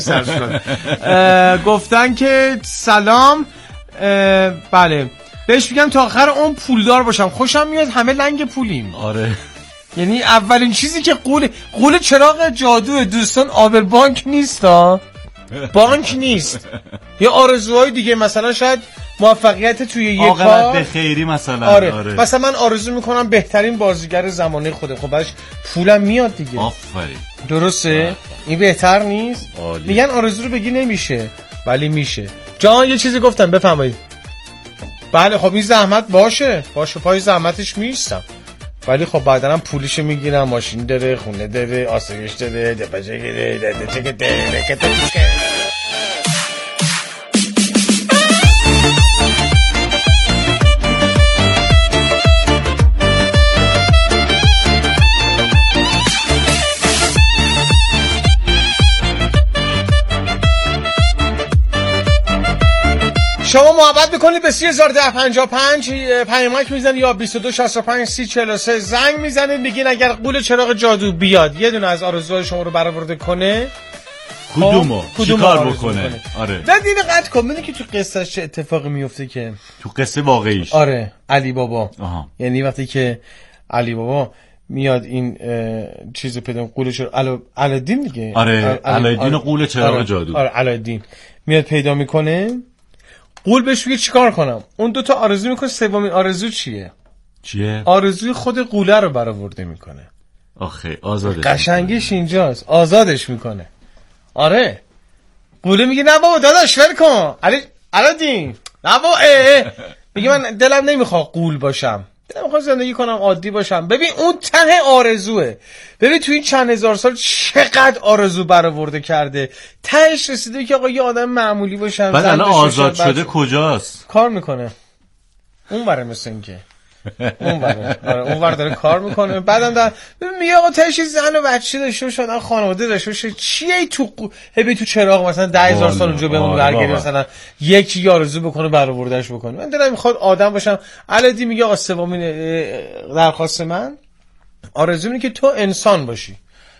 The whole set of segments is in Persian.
گفتن که سلام، بله بهش میگم تا آخر اون پولدار باشم، خوشم میاد همه لنگ پولیم. آره یعنی اولین چیزی که قول چراغ جادو دوستان آبر بانک نیست ها، بانک نیست. یه آرزوهای دیگه، مثلا شاید موفقیت توی یه کار، عاقبت به خیری مثلا. آره. مثلا من آرزو میکنم بهترین بازیگر زمانه خودم، خب بعدش پولم میاد دیگه. آفرین، درسته؟ این بهتر نیست؟ عالی. میگن آرزو رو بگی نمیشه ولی میشه. جان یه چیزی گفتم بفرمایید. بله خب این زحمت باشه پای زحمتش میستم، ولی خب بعداً پولشو میگیرم، ماشین داره، خونه داره، آسایش داره، دپجه داره. شما محبت بکنید به 301055 پیامک میزنید یا 22653043 زنگ میزنید، میگین اگر قول چراغ جادو بیاد یه دونه از آرزوهای شما رو برآورده کنه، کدومو چیکار بکنه؟ آره نه دین قطع کن. ببینید که تو قصه چه اتفاقی میفته که تو قصه واقعیش. آره علی بابا. یعنی وقتی که علی بابا میاد این چیزو پیدا قولش علادین دیگه. آره علادین قول چراغ جادو. آره علادین میاد پیدا میکنه، قول بهش میگه چیکار کنم. اون دوتا آرزو میکنه، سومین آرزو چیه؟ آرزوی خود قوله رو برآورده میکنه. آخه آزادش قشنگیش اینجاست، آزادش میکنه. آره قوله میگه نه بابا داداش ول کن علادین، نه بابا میگه من دلم نمیخواد قول باشم، دلم میخواد زندگی کنم عادی باشم. ببین اون ته آرزوه. ببین تو این چند هزار سال چقدر آرزو برآورده کرده، تهش رسیده که آقا یه آدم معمولی باشم. بعد الان آزاد شده کجاست؟ کار میکنه اون بره، مثل این که اون بره. آره اون ور داره کار میکنه. بعدم در میگه آقا تهش زن و بچه داشته باشه، خانواده داشته باشه. چیه تو چراغ مثلا 10,000 سال اونجا بمونه برگردی مثلا یکی آرزو بکنه برآوردهش بکنه. من دلم میخواد آدم باشم. علادی میگه آقا سومین درخواست من آرزو اینه که تو انسان باشی،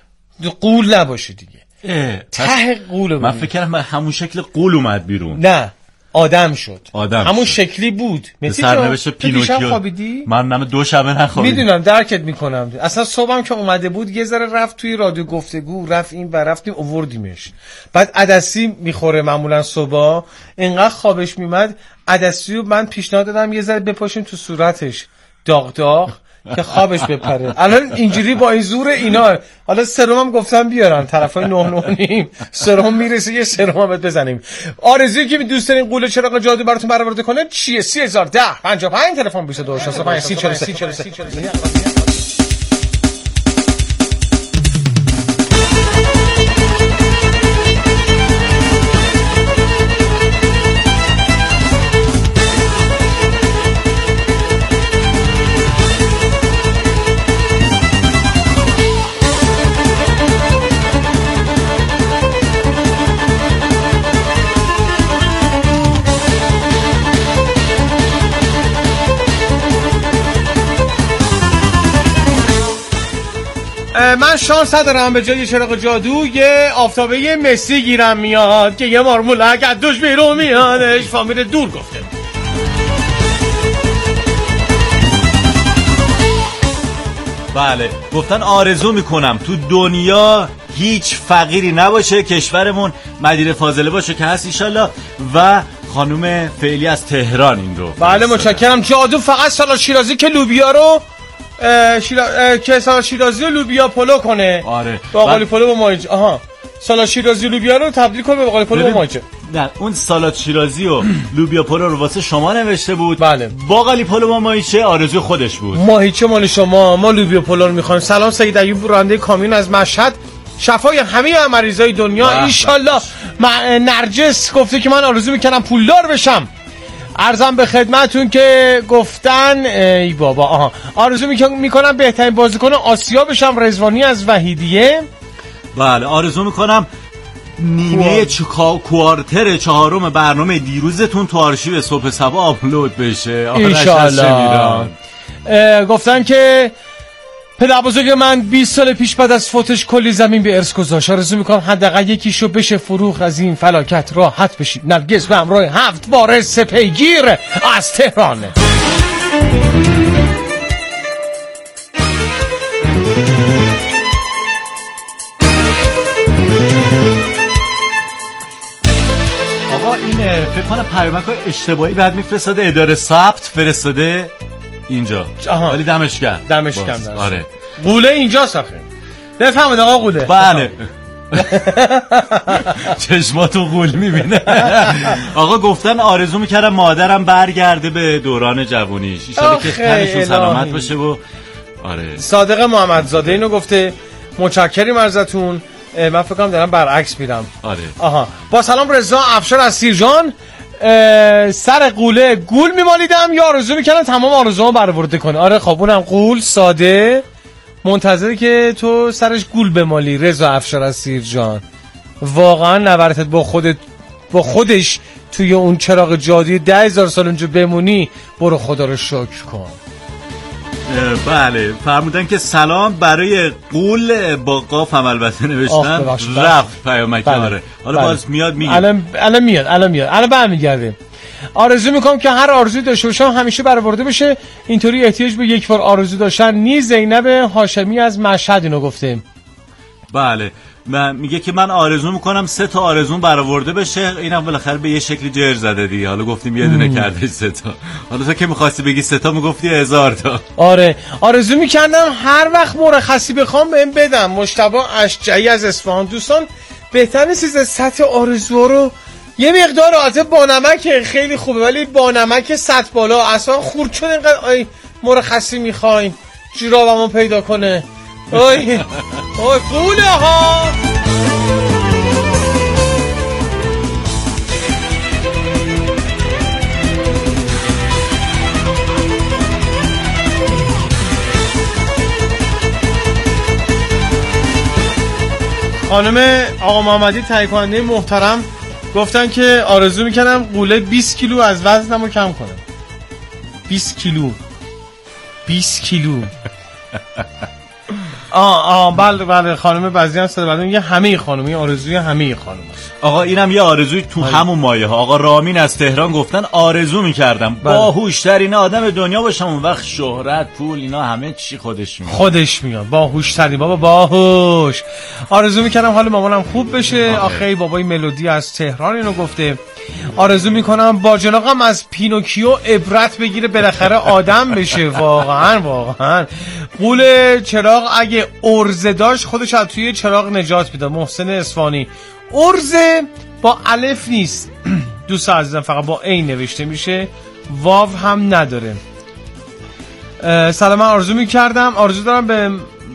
قول نباشی دیگه. ته قول. من فکر کردم همون شکل قول اومد بیرون. نه آدم شد. همون شکلی بود. سرنوشت پینوکیو. من نم 2 شبه نخوابیدم. میدونم درکت میکنم. اصلا صبحم که اومده بود یه ذره رفت توی رادیو گفتگو، رفت این و رفتیم آوردیمش. بعد عدسی میخوره معمولا صبح، اینقدر خوابش میمد عدسیو من پیشنهاد دادم یه ذره بپاشیم تو صورتش داغ که خوابش بپره. الان اینجوری با این زور اینا. حالا سرمم گفتم بیارن طرفای 9 سرم میرسه، یه سرم هم بزنیم. آرزویی که دوست دارین قول چراغ جادو براتون برآورده کنه چیه؟ 301055 تلفن 22653043. من شانس دارم به جای چراغ جادو یه آفتابه مسی گیرم میاد که یه مارمولک از دوش بیرون میادش. فامیل دور گفته. بله گفتن آرزو میکنم تو دنیا هیچ فقیری نباشه، کشورمون مدیر فاضله باشه که هست ایشالله، و خانم فعلی از تهران این رو. بله متشکرم. جادو فقط سالاد شیرازی که لوبیا رو که سالاد شیرازی و لوبیا پلو کنه. آره باقالی پلو با ماهیچه. سالاد شیرازی و لوبیا رو تبدیل کنه به باقالی پلو با ماهیچه. نه اون سالاد شیرازی و لوبیا پلو رو واسه شما نوشته بود. بله. باقالی پلو با ماهیچه آرزوی خودش بود. ماهیچه مال شما، ما لوبیا پلو رو میخوایم. سلام سید ایوب راننده کامیون از مشهد، شفای همه مریضای دنیا انشالله. نرجس گفته که من آرزو میکنم پولدار بشم. عرضم به خدمتون که گفتن ای بابا آرزو میکنم بهترین بازیکن آسیا بشم. رضوانی از وحیدیه. بله آرزو میکنم نیمه کوارتر 4 برنامه دیروزتون تو آرشیو صبح صبح آپلود بشه. انشالله. گفتن که پدر بزرگ من 20 سال پیش بعد از فوتش کلی زمین به ارث گذاشت. آرزو میکنم حداقل یکیشو بشه فروخت، از این فلاکت راحت بشی. نرگس به همراه 7 وارث سپیگیر از تهران. آقا این فکر کنم پیامک‌های اشتباهی بعد میفرستاده، اداره ثبت فرستاده اینجا. ولی دمش گرم. آره قوله اینجاست آخه. بفهمید آقا قوله. بله. چشماتو غول میبینه. آقا گفتن آرزو میکردم مادرم برگرده به دوران جوانیش، ان شاءالله که تنشون سلامت باشه. و آره صادق محمدزاده اینو گفته. متشکریم ازتون. من فکر کنم دارم برعکس میرم. آره. آها. با سلام رضا افشار از سیرجان. سر قوله گول میمالیدم یا آرزو میکردم تمام آرزوامو برآورده کنه. آره خب اونم قول ساده منتظره که تو سرش گول بمالی. رضا افشار از سیرجان واقعا نبرتت با خودش توی اون چراغ جادویی 10,000 سال اونجا بمونی. برو خدا رو شکر کن. بله فرمودن که سلام برای قول با قاف هم البته نوشتن. رفت پیامک. آره حالا باز میاد میگه. الان میاد برمیگرده. آرزو میکنم که هر آرزویی داشته باشم همیشه برآورده بشه. اینطوری احتیاج به یک بار آرزو داشتن نیست. زینب هاشمی از مشهد اینو گفته. بله میگه که من آرزو میکنم 3 تا آرزوم برآورده بشه. اینم بالاخره به یه شکلی جر زده دیگه. حالا گفتیم یه دونه کردی 3 تا. حالا تو که می‌خواستی بگی 3 تا میگفتی 1000 تا. آره آرزو میکردم هر وقت مرخصی بخوام بهم بدم. مجتبی اشجعی از اصفهان. دوستان بهتر نیست سطح آرزو رو یه مقدار عاطف با نمک خیلی خوبه، ولی با نمک سطح بالا اصلا خورد شد. اینقدر مرخصی میخوایم جورابمو پیدا کنه. اوی قوله ها. خانم آقا محمدی تهیه کننده محترم گفتن که آرزو میکنم قوله 20 کیلو از وزنمو کم کنم. 20 کیلو. بله خانم بعضی هم صدا بعدم یه همه خانومی آرزوی همه خانم است. آقا اینم یه آرزوی تو همون مایه ها. آقا رامین از تهران گفتن آرزو میکردم باهوشترین آدم دنیا باشم، اون وقت شهرت پول اینا همه چی خودش میاد. باهوشترین بابا باهوش. آرزو میکردم حال مامانم خوب بشه. آخه بابای ملودی از تهران اینو گفته. آرزو میکنم با جناقم از پینوکیو عبرت بگیره بالاخره آدم بشه. واقعا قول چراغ اگه ارزه داشت خودش از توی چراغ نجات میداد. محسن اصفهانی. ارزه با الف نیست دوست عزیزم، فقط با ای نوشته میشه، واو هم نداره. سلام من آرزو دارم به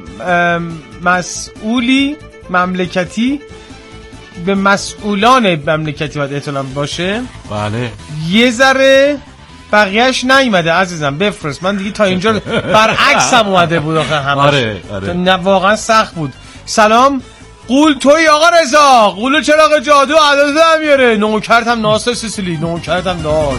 مسئولی مملکتی، به مسئولان مملکتی باید احترام باشه. بله یه ذره بقیهش نیومده عزیزم بفرست. من دیگه تا اینجا برعکس هم اومده بود آخه همش. آره. نه واقعا سخت بود. سلام قول توی آقا رضا. قول چراغ جادو عدد هم میاره. نوکرتم ناصر سیسیلی نوکرتم داشت.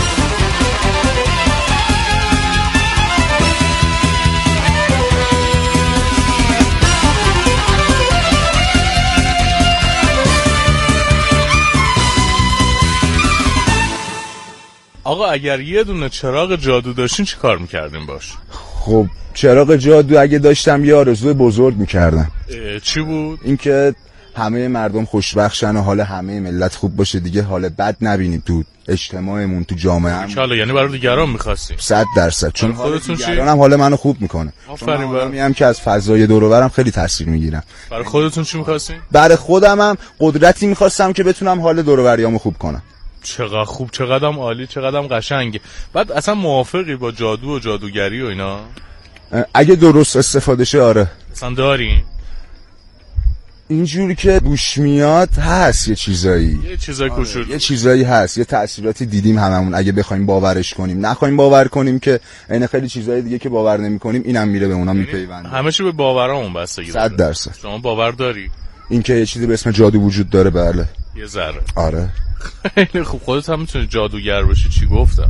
آقا اگر یه دونه چراغ جادو داشتین چی کار میکردین باش؟ خب چراغ جادو اگه داشتم یه آرزوی بزرگ میکردم. چی بود؟ اینکه همه مردم خوشبخشن و حال همه ملت خوب باشه دیگه، حال بد نبینیم تو اجتماعمون تو جامعهمون. ان یعنی برای دیگران می‌خواستیم 100%. چون خودتون دیگرانم حال منو خوب میکنه. آفرین. برام که از فضای دور و برم خیلی تاثیر میگیرم. برای خودتون چی می‌خواستین؟ برای خودمم قدرتی می‌خواستم که بتونم حال دور و بریامو خوب کنم. چقدر خوب، چقدرم عالی، چقدرم قشنگ. بعد اصلا موافقی با جادو و جادوگری و اینا؟ اگه درست استفاده شه آره. اصلا دارین؟ اینجوری که گوش میاد هست یه چیزایی کوچولو. یه چیزایی هست، یه تأثیراتی دیدیم هممون. اگه بخوایم باورش کنیم، نخوایم باور کنیم که این خیلی چیزای دیگه که باور نمی‌کنیم اینم میره به اونا میپیونده. همه چی به باورامون بستگی داره. 100%. شما باور داری اینکه یه چیزی به اسم جادو وجود داره؟ بله یه ذره. آره خیلی خوب. خودت هم میتونی جادوگر باشی. چی گفتم؟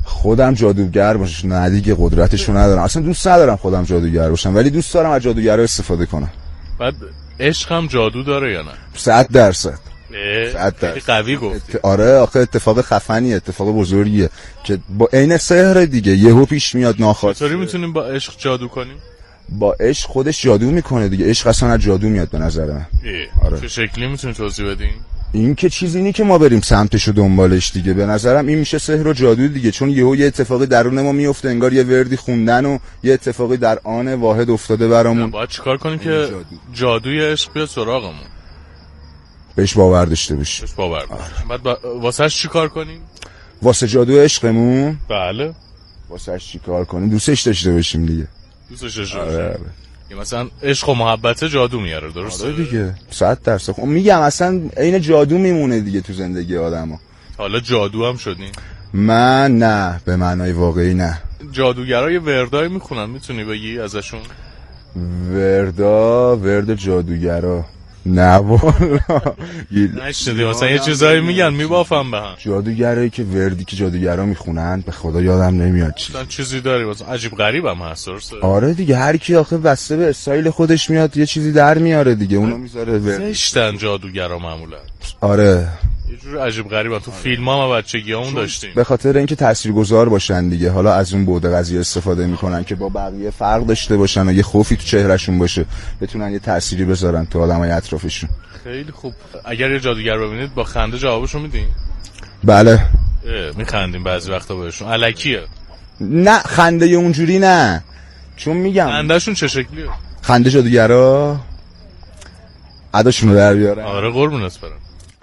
خودم جادوگر باشم؟ نه دیگه، قدرتشو ندارم، اصلا دوست ندارم خودم جادوگر باشم، ولی دوست دارم از جادوگرها استفاده کنم. بعد عشق هم جادو داره یا نه؟ 100%. 100% قوی گفتی. آره آخه اتفاق خفنیه، اتفاق بزرگیه که با عین سحر دیگه یهو پیش میاد ناخواسته. چطوری میتونیم با عشق جادو کنیم؟ با عشق خودش جادو میکنه دیگه، عشق اصلا از جادو میاد به نظر من. آره. چه شکلی میتونی توضیح بدین؟ این که چیزی اینی که ما بریم سمتش و دنبالش دیگه، به نظرم این میشه سحر و جادو دیگه، چون یهو یه اتفاقی درون ما میفته، انگار یه وردی خوندن و یه اتفاقی در آن واحد افتاده برامون. باید چیکار کنیم که جادوی عشق بیاد سراغمون؟ بهش باور داشته باشیم. بهش باور داشته. بعد واسهش چیکار کنیم؟ واسه جادو عشقمون؟ بله. واسهش چیکار کنیم؟ دوستش داشته باشیم دیگه. دوستش داشته باشیم. مثلا عشق و محبت جادو میاره، درسته؟ آره دیگه 100%. خب میگم اصلا عین جادو میمونه دیگه تو زندگی آدمو. حالا جادو هم شدین؟ من نه، به معنای واقعی نه. جادوگرا یه وردای میخونن، میتونی بگی ازشون؟ ورد جادوگرا نه والا نشنیدی؟ مثلا یه چیزایی میگن میبافم به هم. جادوگرایی که وردی که جادوگرا میخونن به خدا یادم نمیاد چیزی داری واسه عجیب غریب هم هست، درسته؟ آره دیگه، هر کی آخه بسته به استایل خودش میاد یه چیزی در میاره دیگه، اونو میذاره زشتن جادوگرا معمولا. آره یه جور عجیب غریبه. تو فیلم‌ها ما بچگیامون داشتیم. به خاطر اینکه تاثیرگذار باشن دیگه، حالا از اون بعد قضیه استفاده میکنن که با بقیه فرق داشته باشن و یه خوفی تو چهرهشون باشه، بتونن یه تأثیری بذارن تو آدمای اطرافشون. خیلی خوب. اگر یه جادوگر ببینید با خنده جوابشو میدین؟ بله. میخندیم بعضی وقتا بهشون. الکیه؟ نه خنده اونجوری نه، چون میگم خندهشون چه شکلیه؟ خنده جادوگرا اداشونو در بیارن. آره قربونت برم.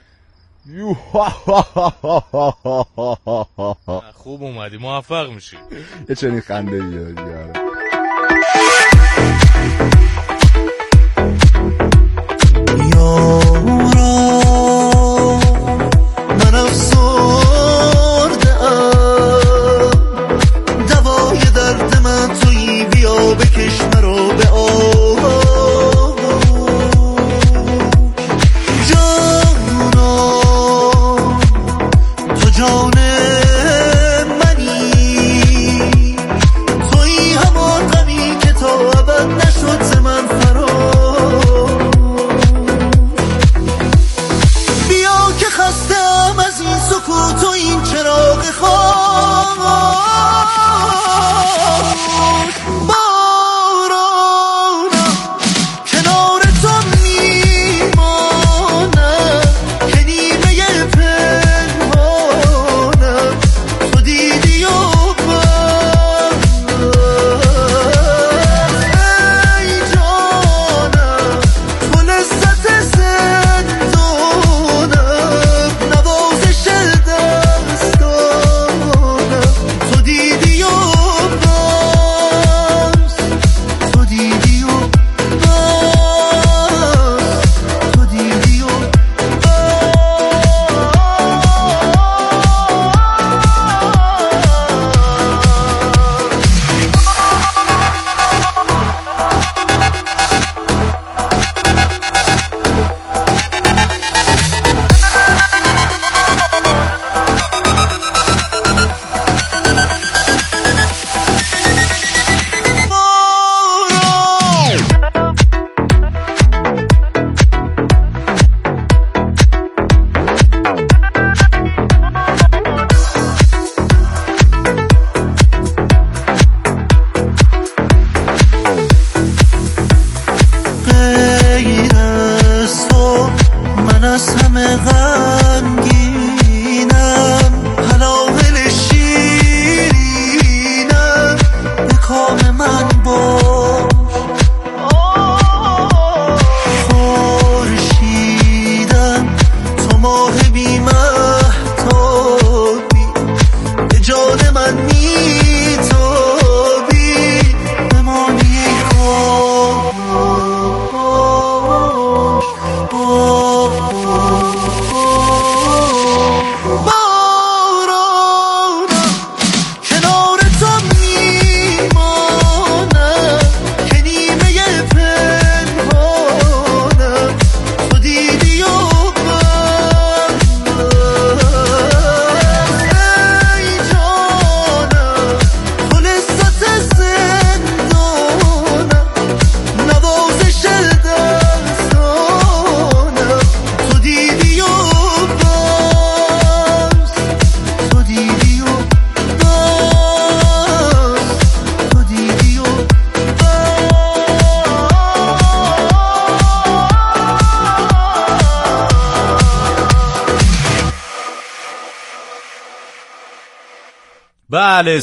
خوب اومدی، موفق میشی. یه چنین خنده بیاره. من افسرده‌ام، دوای درد من تویی، بیا بکش مرا به آغوش. جانا تو جان منی، تویی همان غمی که تا ابد نشد ز من فرار. بیا که خستم از این سکوت و این چراغ خاموش. بارانم کنار تو میمانم که نیمه پنهانم، تو دیدی و من. ای جانم تو لذت زندانم، نوازش دستانم، بله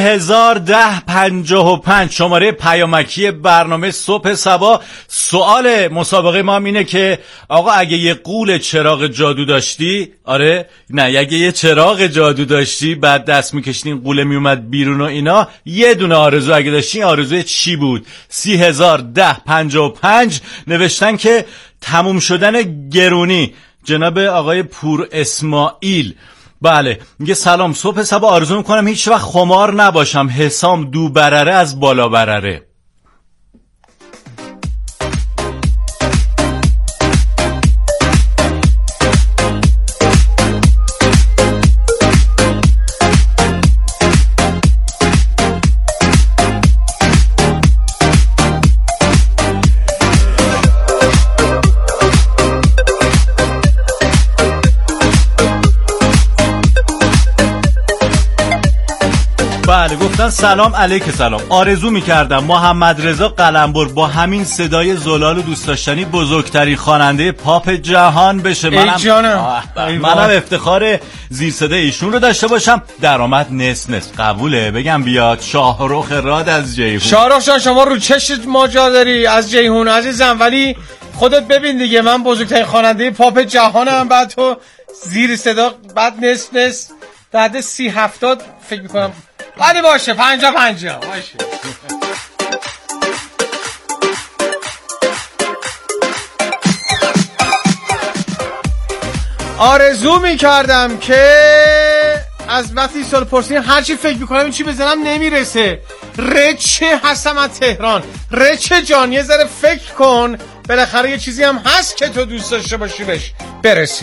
301055 شماره پیامکی برنامه صبح صبا. سوال مسابقه ما اینه که آقا اگه یه قول چراغ جادو داشتی، آره نه اگه یه چراغ جادو داشتی بعد دست میکشتی این قوله میومد بیرون و اینا، یه دونه آرزو اگه داشتی آرزوی چی بود؟ 301055 نوشتن که تموم شدن گرونی. جناب آقای پور اسماعیل بله میگه سلام، صبح صبح آرزو میکنم هیچ وقت خمار نباشم، حسام دو برره از بالا برره. بله گفتن سلام علیک سلام، آرزو میکردم محمد رضا قلمبر با همین صدای زلال و دوست داشتنی بزرگترین خواننده پاپ جهان بشه. منم افتخار زیر صدای ایشون رو داشته باشم. درآمد نصف نصف قبوله؟ بگم بیاد. شاهرخ راد از جیهون. شاهرخ جان شما رو چشت ماجرا داری از جیهون عزیزم، ولی خودت ببین دیگه من بزرگترین خواننده پاپ جهانم، بعد تو زیر صدا، بعد نصف نصف، بعد 30-70 فکر میکنم. ولی باشه 50-50 باشه. آرزو میکردم که از وقتی سال پرسین هرچی فکر میکنم این چی بزنم نمیرسه. رچه هستم از تهران. رچه جان یه ذره فکر کن، بالاخره یه چیزی هم هست که تو دوست داشته باشی بهش برسی.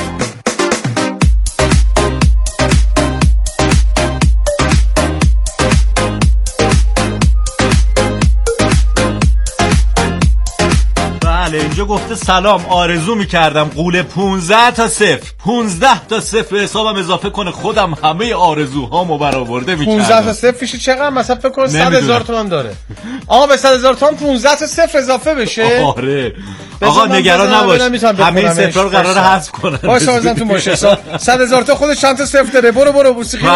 اینجا گفته سلام، آرزو میکردم قول 15 تا 0 به حسابم اضافه کنه، خودم همه آرزوهامو برآورده میکردم. 15 تا 0 میشه چقدر؟ مثلا فکر کن 100,000 تومان داره. آقا به 100,000 تومان 15 تا 0 اضافه بشه. آره آقا نگران نباش، همه صفرا رو قراره حذف کنن. باشه بازم تو باشه 100,000 تا خودش چند تا 0 داره. برو موسیقی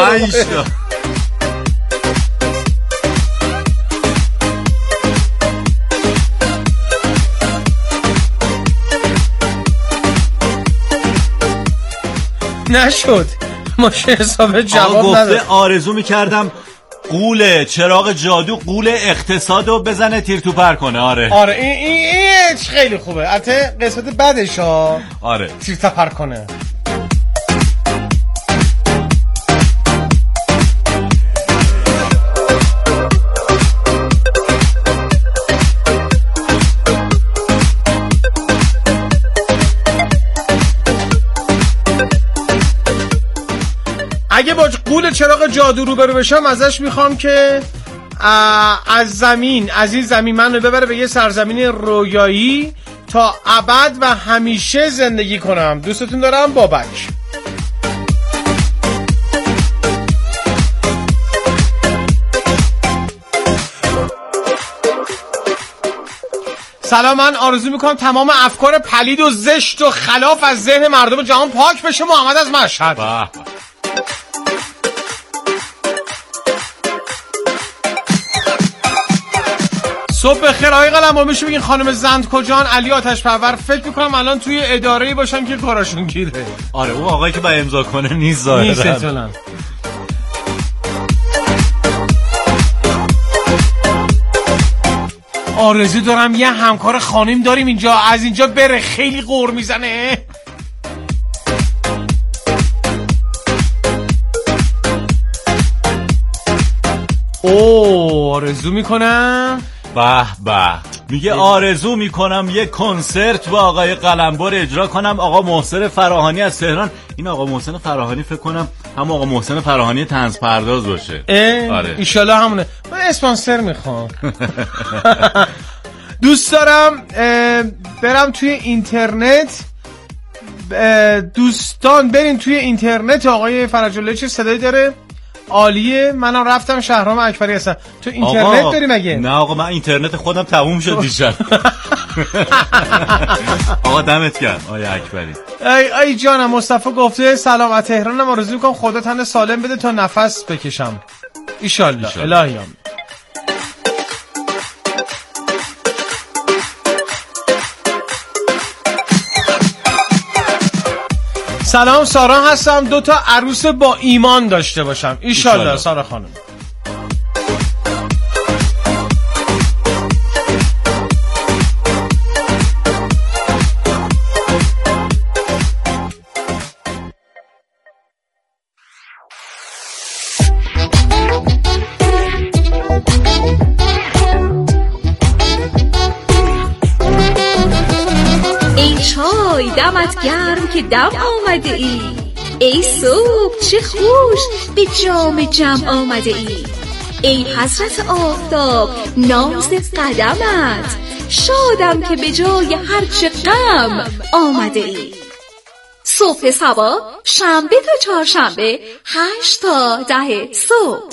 نشد. ماشه حساب جواب نداد. آرزو میکردم قول چراغ جادو قول اقتصادو بزنه تیر تو پر کنه. آره این خیلی خوبه. البته قسمت بعدش ها. آره تیر تو پر کنه. اگه با قول چراغ جادو روبرو بشم ازش میخوام که از این زمین من رو ببره به یه سرزمین رویایی تا ابد و همیشه زندگی کنم. دوستتون دارم، بابک. سلام، من آرزو میکنم تمام افکار پلید و زشت و خلاف از ذهن مردم جهان پاک بشه. محمد از مشهد. صبح بخیر آقای قلمبر، میشه بگین خانم زند کجان؟ علی آتش پرور. فکر میکنم الان توی اداره‌ای باشم که کاراشون گیره. آره اون آقایی که با امضا کنه نیست ظاهرا. آرزو دارم یه همکار خانم داریم اینجا، از اینجا بره، خیلی قور میزنه. آرزو میکنم به میگه آرزو میکنم یه کنسرت با آقای قلمبر اجرا کنم. آقا محسن فراهانی از تهران. این آقا محسن فراهانی فکر کنم هم آقا محسن فراهانی طنز پرداز باشه. آره ایشالله همونه. من اسپانسر میخوام. دوست دارم برم توی اینترنت. دوستان برین توی اینترنت. آقای فرج الله چه صدایی داره؟ عالیه. منم رفتم شهرام اکبری هستم. تو اینترنت داری مگه؟ نه آقا من اینترنت خودم تموم شد دیشب. آقا دمت گرم آقای اکبری. ای جانم. مصطفی گفته سلام از تهرانم، آرزو میکنم خدا تن سالم بده تا نفس بکشم ایشالله. الهیام. سلام سارا هستم. 2 تا عروس با ایمان داشته باشم ایشالله. سارا خانم. ای دمت گرم که دم آمده ای، ای صبح چه خوش به جام جم آمده ای، ای حضرت آفتاب ناز قدمت، شادم که به جای هرچه غم آمده ای. صبح سبا شنبه تا چهارشنبه 8 تا 10 صبح.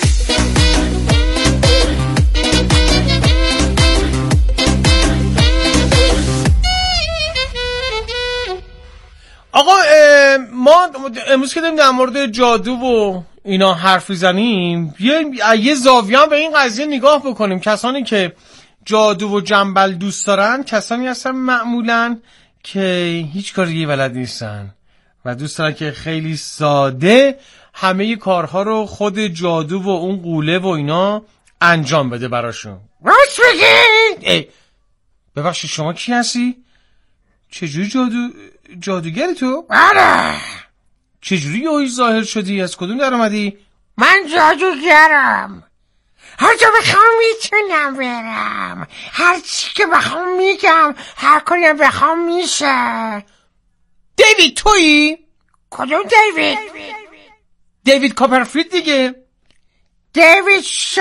آقا ما امروز که داریم در مورد جادو و اینا حرف میزنیم، یه زاویه به این قضیه نگاه بکنیم. کسانی که جادو و جنبل دوست دارن کسانی هستن معمولاً که هیچ کاری بلد نیستن و دوست دارن که خیلی ساده همه کارها رو خود جادو و اون قوله و اینا انجام بده براشون. راست بگید. ببخشید شما کی هستی؟ چجوری جادوگری تو؟ بله. چجوری یهویی ظاهر شدی؟ از کدوم در اومدی؟ من جادوگرم، هر جا بخوام میتونم برم، هر چی که بخوام میگم، هر کاری بخوام میشه. دیوید تویی؟ کدوم دیوید؟ دیوید کاپرفیلد دیگه. دیوید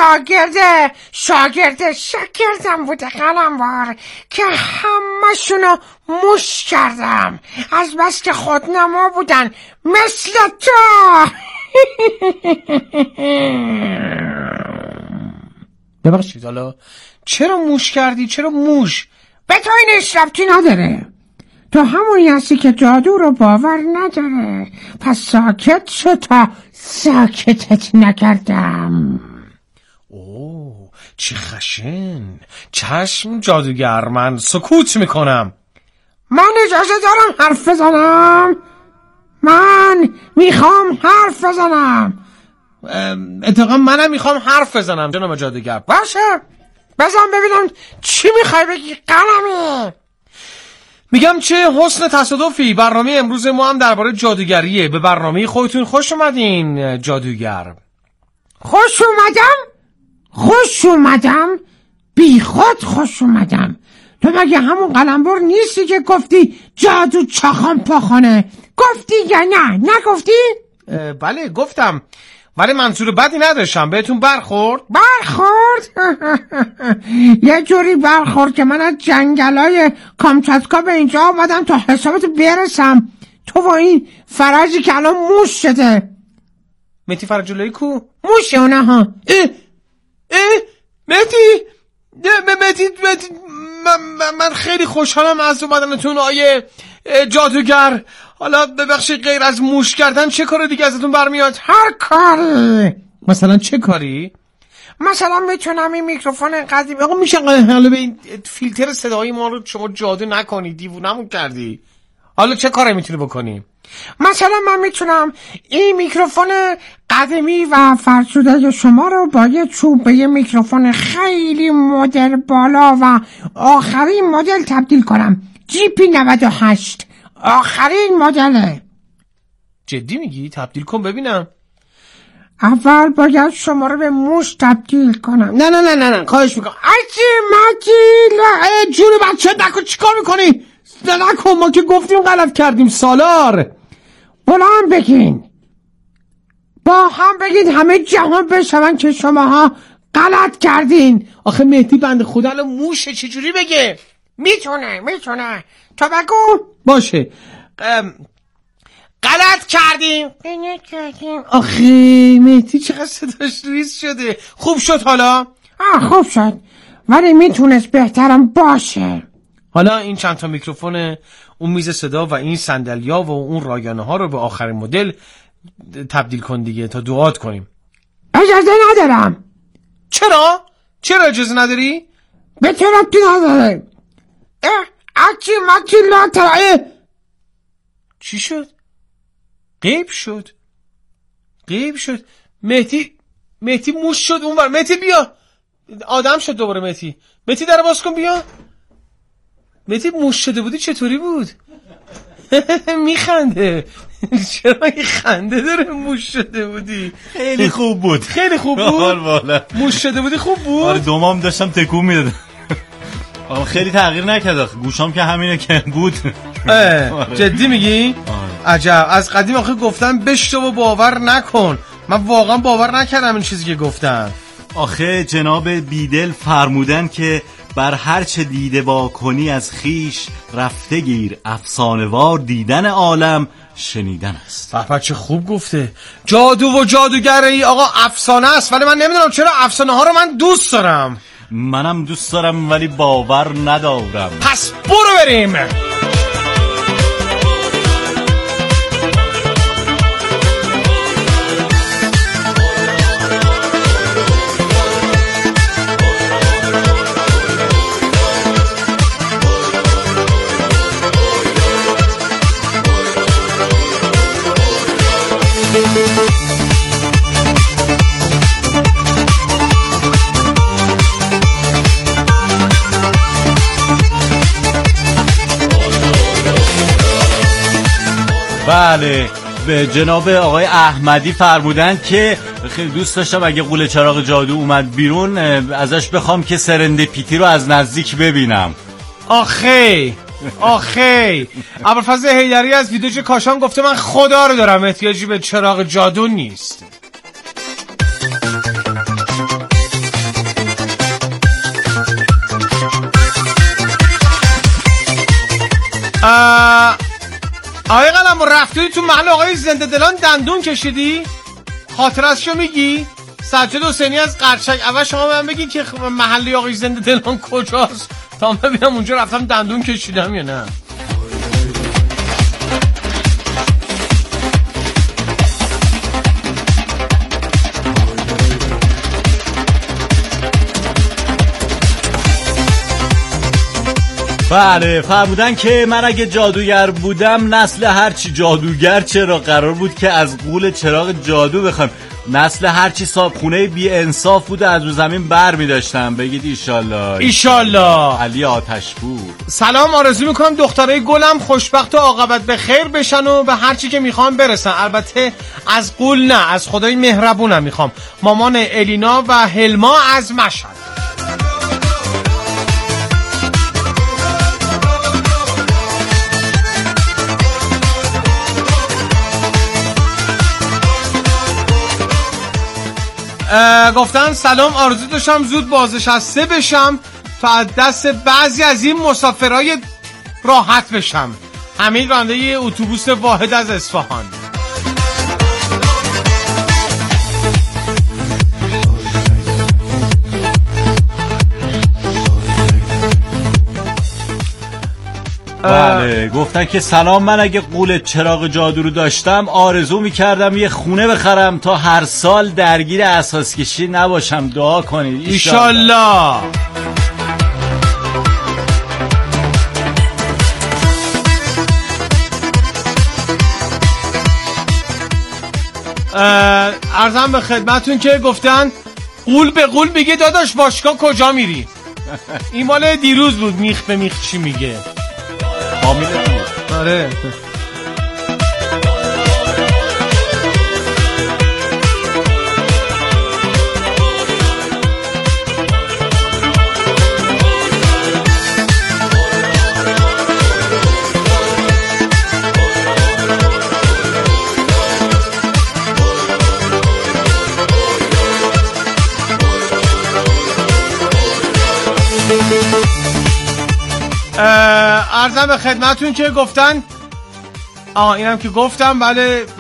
شاگردم بوده قلموار که همه موش کردم از بس که خودنما بودن مثل تو. ببخشید حالا چرا موش کردی؟ چرا موش؟ به تو این اشربتی نداره، تو همونی هستی که جادو رو باور نداره، پس ساکت شو تا ساکتت نکردم. اوه چه خشن. چشم جادوگر، من سکوت میکنم. من اجازه دارم حرف بزنم؟ من میخوام حرف بزنم. اتفاقا منم میخوام حرف بزنم جناب جادوگر. باشه بزن ببینم چی میخوای بگی قلمی. میگم چه حسن تصادفی. برنامه امروز ما هم درباره جادوگریه. به برنامه خودتون خوش اومدین جادوگر. خوش اومدم بی خود خوش اومدم. تو مگه همون قلمبر نیستی که گفتی جادو چاخان پاخانه؟ گفتی یا نه؟ نگفتی؟ بله گفتم، ولی منظور بدی نداشتم. بهتون برخورد؟ یه جوری برخورد که من از جنگلای کامچاتکا به اینجا آمدم تا حسابت برسم. تو با این فرجی که الان موش شده. مهدی فرجلایی کو؟ موشه اونه ها. مهدی من خیلی خوشحالم از اومدنتون آیه جادوگر. حالا ببخشید غیر از موش کردن چه کار دیگه ازتون برمیاد؟ هر کاری. مثلا چه کاری؟ مثلا میتونم این میکروفون قدیمی. آقا میشه حالا به این فیلتر صدایی ما رو شما جادو نکنی، دیوونمون کردی. حالا چه کاری میتونی بکنی؟ مثلا من میتونم این میکروفون قدیمی و فرسوده شما رو با یه چوب به یه میکروفون خیلی مدل بالا و آخرین مدل تبدیل کنم. جیپی 98 آخرین مدله. جدی میگی؟ تبدیل کن ببینم. اول باید شما رو به موش تبدیل کنم. نه خواهش میکنم. جون بچه نکن. چیکار میکنی؟ نکن، ما که گفتیم غلط کردیم سالار. بلند بگین، با هم بگید همه جهان بشون که شماها غلط کردین. آخه مهدی بنده خدا الان موشه چجوری بگه؟ میتونه تو بگو. باشه. غلط کردیم. آخه مهدی چقدر صداش ریز شده. خوب شد حالا؟ خوب شد، ولی میتونست بهترم باشه. حالا این چند تا میکروفون، اون میز صدا و این صندلیا و اون رایانه ها رو به آخرین مدل تبدیل کن دیگه تا دعات کنیم. اجازه ندارم. چرا اجازه نداری؟ به تو ربطی نداره. اکی مکی لاترائه. چی شد؟ غیب شد. مهدی موش شد اونور. مهدی بیا، آدم شد دوباره. مهدی در باز کن بیا. مهدی موش شده بودی چطوری بود؟ میخنده. چرا این خنده داره؟ موش شده بودی. خیلی خوب بود. موش شده بودی خوب بود. آره دومام داشتم تکون میدادم. خیلی تغییر نکرد، گوشام که همینه که بود. جدی میگی؟ عجب، از قدیم آخه گفتم بشتو و باور نکن. من واقعا باور نکردم این چیزی که گفتم. آخه جناب بیدل فرمودن که بر هر چه دیده با کنی از خیش رفته گیر، افسانه‌وار دیدن عالم شنیدن است. بابا چه خوب گفته. جادو و جادوگری آقا افسانه است، ولی من نمیدونم چرا افسانه ها رو من دوست دارم. منم دوست دارم ولی باور ندارم. پس برو بریم. بله، به جناب آقای احمدی فرمودن که خیلی دوست داشتم اگه قول چراغ جادو اومد بیرون ازش بخوام که سرندپیتی رو از نزدیک ببینم. آخه ابوالفضل حیدری از ویدیوی کاشان گفته من خدا رو دارم، احتیاجی به چراغ جادو نیست. آقای قلم رفتی تو محل آقای زنده دلان دندون کشیدی؟ خاطرشو میگی؟ سجاد حسینی از قرچک. اول شما من بگی که محلی آقای زنده دلان کجاست تا من ببینم اونجا رفتم دندون کشیدم یا نه. بله، فرمودن که من اگه جادوگر بودم نسل هرچی جادوگر چرا قرار بود که از غول چراغ جادو بخوایم. نسل هرچی صابخونه بی انصاف بود از رو زمین بر می داشتم. بگید ایشالله. علی آتشپور. سلام آرزو میکنم دخترای گلم خوشبخت و عاقبت به خیر بشن و به هرچی که میخوام برسن. البته از غول نه، از خدای مهربونم میخوام. مامان الینا و هلما از مشهد. گفتن سلام، آرزو داشتم زود بازنشسته بشم تا از دست بعضی از این مسافرای راحت بشم. حمید راننده اتوبوس واحد از اصفهان. بله، گفتن که سلام، من اگه قول چراغ جادو رو داشتم آرزو میکردم یه خونه بخرم تا هر سال درگیر اساس کشی نباشم. دعا کنید ایشالله. عرضم به خدمتون که گفتن قول به قول میگه داداش باشگاه کجا میری؟ این مال دیروز بود. میخ به میخ چی میگه؟ آره. عرضم به خدمتون که گفتن اینم که گفتم. بله